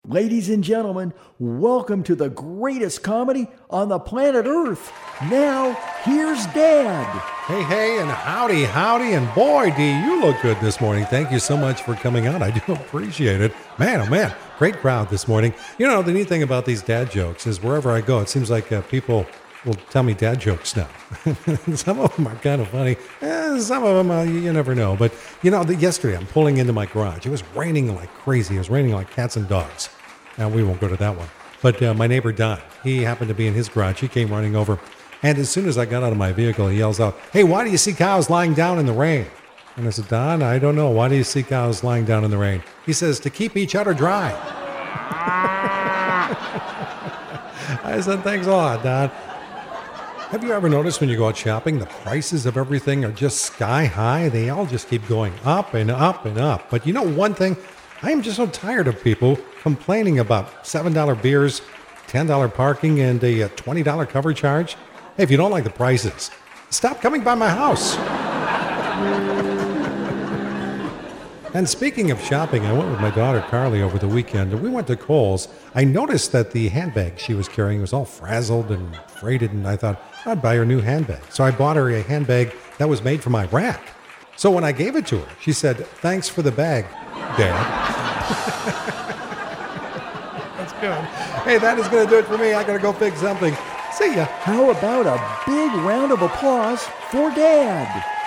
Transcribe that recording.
Ladies and gentlemen, welcome to the greatest comedy on the planet Earth. Now, here's Dad. Hey, and howdy, and boy, do you look good this morning. Thank you so much for coming out. I do appreciate it. Man, oh man, great crowd this morning. You know, the neat thing about these dad jokes is wherever I go, it seems like people will tell me dad jokes now. Some of them are kind of funny. Some of them, you never know. But, you know, yesterday I'm pulling into my garage. It was raining like crazy. It was raining like cats and dogs. Now, we won't go to that one. But my neighbor, Don, he happened to be in his garage. He came running over. And as soon as I got out of my vehicle, he yells out, "Hey, why do you see cows lying down in the rain?" And I said, "Don, I don't know. Why do you see cows lying down in the rain?" He says, "To keep each other dry." I said, "Thanks a lot, Don." Have you ever noticed when you go out shopping, the prices of everything are just sky high? They all just keep going up and up and up. But you know one thing? I am just so tired of people complaining about $7 beers, $10 parking, and a $20 cover charge. Hey, if you don't like the prices, stop coming by my house. And speaking of shopping, I went with my daughter Carly over the weekend, and we went to Kohl's. I noticed that the handbag she was carrying was all frazzled and freighted, and I thought I'd buy her a new handbag. So I bought her a handbag that was made from Iraq. So when I gave it to her, she said, "Thanks for the bag, Dad." That's good. Hey, that is going to do it for me. I got to go fix something. See ya. How about a big round of applause for Dad?